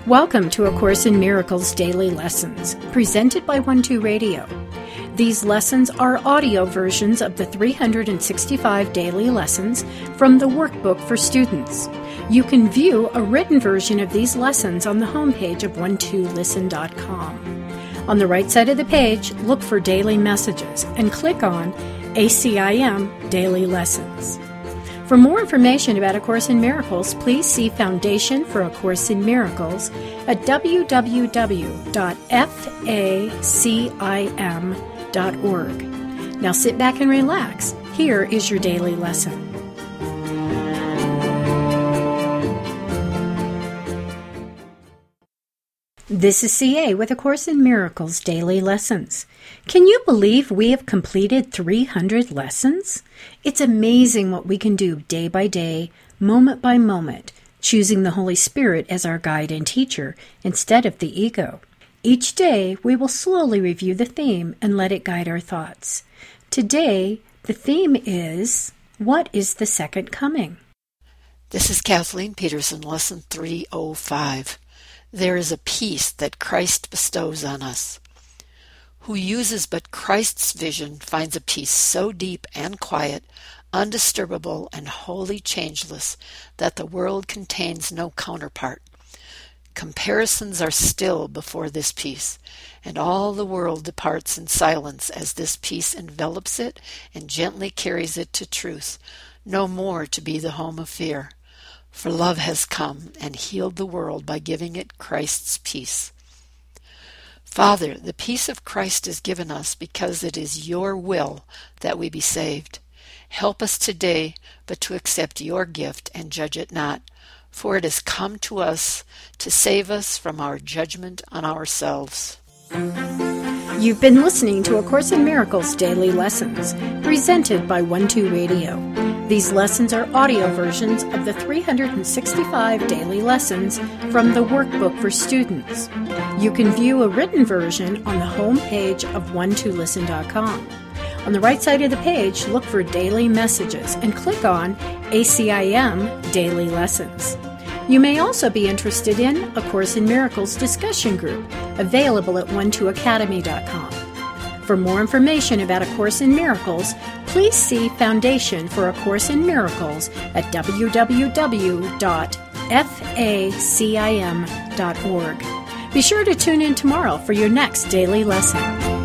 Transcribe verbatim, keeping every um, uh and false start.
Welcome to A Course in Miracles Daily Lessons, presented by One Two Radio. These lessons are audio versions of the three hundred sixty-five daily lessons from the workbook for students. You can view a written version of these lessons on the homepage of one two listen dot com. On the right side of the page, look for Daily Messages and click on A C I M Daily Lessons. For more information about A Course in Miracles, please see Foundation for A Course in Miracles at w w w dot facim dot org. Now sit back and relax. Here is your daily lesson. This is C A with A Course in Miracles Daily Lessons. Can you believe we have completed three hundred lessons? It's amazing what we can do day by day, moment by moment, choosing the Holy Spirit as our guide and teacher instead of the ego. Each day, we will slowly review the theme and let it guide our thoughts. Today, the theme is, what is the second coming? This is Kathleen Peterson, Lesson three oh five. There is a peace that Christ bestows on us. Who uses but Christ's vision finds a peace so deep and quiet, undisturbable and wholly changeless that the world contains no counterpart. Comparisons are still before this peace, and all the world departs in silence as this peace envelops it and gently carries it to truth, no more to be the home of fear. For love has come and healed the world by giving it Christ's peace. Father, the peace of Christ is given us because it is your will that we be saved. Help us today but to accept your gift and judge it not, for it has come to us to save us from our judgment on ourselves. You've been listening to A Course in Miracles Daily Lessons, presented by One Two Radio. These lessons are audio versions of the three hundred sixty-five daily lessons from the workbook for students. You can view a written version on the home page of one two listen dot com. On the right side of the page, look for Daily Messages and click on A C I M Daily Lessons. You may also be interested in A Course in Miracles discussion group, available at one two academy dot com. For more information about A Course in Miracles, please see Foundation for A Course in Miracles at w w w dot facim dot org. Be sure to tune in tomorrow for your next daily lesson.